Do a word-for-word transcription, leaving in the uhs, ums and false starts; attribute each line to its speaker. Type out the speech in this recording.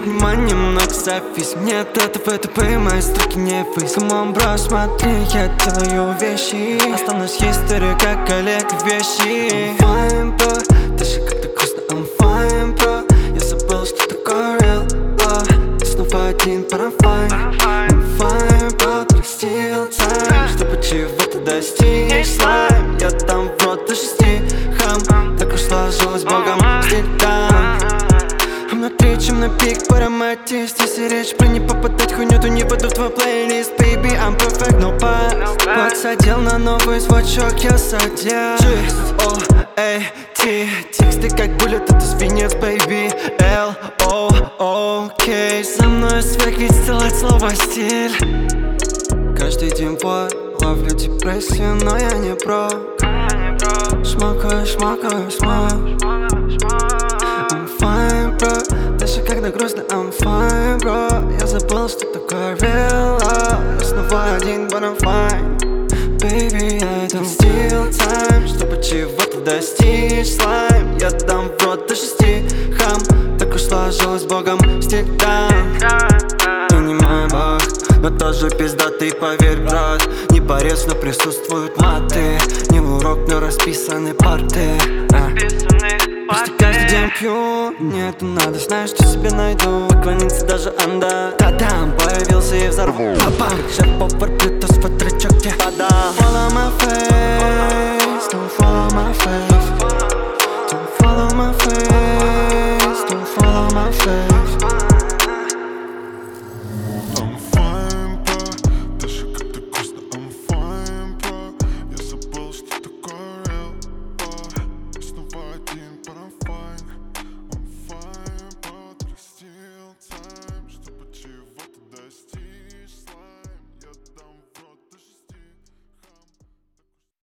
Speaker 1: внимание, много зависим. Нет, это в это мои строки не фейс. Камон, бро, смотри, я делаю вещи. Останусь историю, как коллега вещи. I'm fine, bro, даже когда грустно, I'm fine, bro. Я забыл, что такое real love. Ты снова один, but I'm fine. I'm fine, bro, простил time, чтобы чего-то достичь. Слайм, я там в рот до шести. Хам, так уж сложилось, богом стиль-даун. Внутри, чем на пик по аромате. Здесь и речь про не попадать хуйню, то не буду в твой плейлист. Baby, I'm perfect, no pass. Подсадил на новый звучок, я садил G, O, A, T. Тексты как буллет, это свинец, baby. L, O, O, K. Со мной свек, ведь сделать слово стиль. Каждый день бой, ловлю депрессию, но я не про. Шмакаю, шмакаю, смак. I'm fine, bro, даже когда грустно, I'm fine, bro. Я забыл, что такое real love. Я снова один, but I'm fine. Baby, I don't steal time, чтобы чего-то достичь. Слайм, я дам в рот до шести. Хам, так уж сложилось, богом стиль даун. И не мой бог, но тоже пиздатый, поверь, брат. Не порез, но присутствуют маты. Не в урок, но расписаны парты. а. Просто каждый день пью, мне это надо, знаю, что себе найду. Поклониться даже анда. Та-дам, появился и взорвал. Папа, как шеф-повар, плютос в тречок, где подал. Follow my face, don't follow my face. Don't follow my face, don't follow my face.
Speaker 2: Time, чтобы чего-то достичь.